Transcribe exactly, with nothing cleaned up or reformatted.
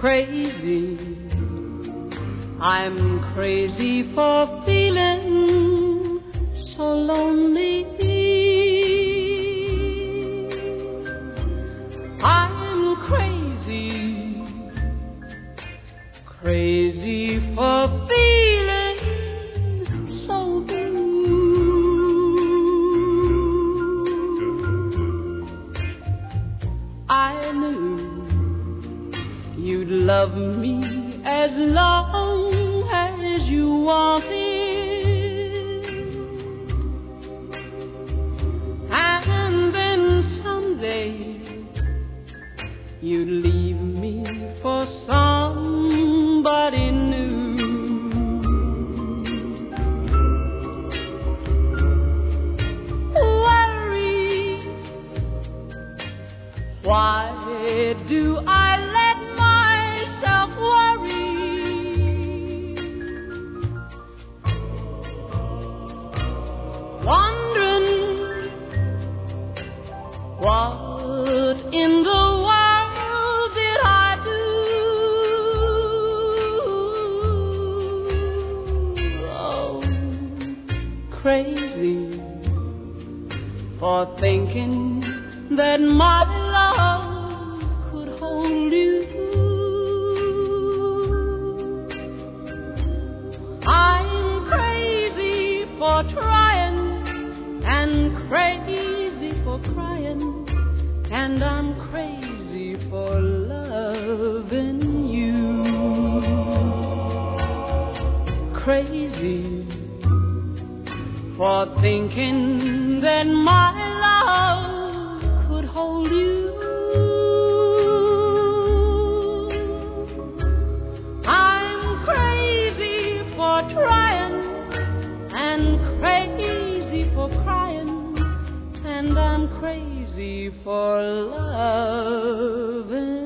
crazy. I'm crazy for feeling so lonely. I'm crazy, crazy for feeling so blue. I knew you'd love me as long as you wanted, and then someday you'd leave me for somebody new. Worry, why do I let myself worry? Wondering what in the world did I do? Oh, crazy for thinking that my love could hold you. I'm crazy for trying and crazy for crying, and I'm crazy for loving you. Crazy for thinking that my love could hold you. I'm crazy for trying and crazy for crying, and I'm crazy for loving